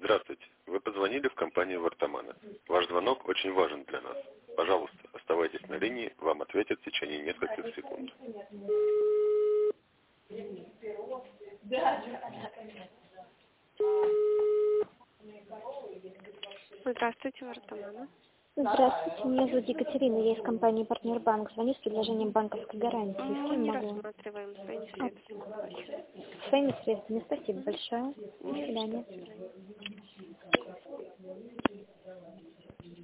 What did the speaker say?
Здравствуйте. Вы позвонили в компанию Вартамана. Ваш звонок очень важен для нас. Пожалуйста, оставайтесь на линии, вам ответят в течение нескольких секунд. Здравствуйте, Вартамана. Здравствуйте, меня зовут Екатерина, я из компании «Партнер Банк». Звоню с предложением банковской гарантии. С кем Не могу? рассматриваем своими средствами. Своими средствами. Спасибо большое. До свидания.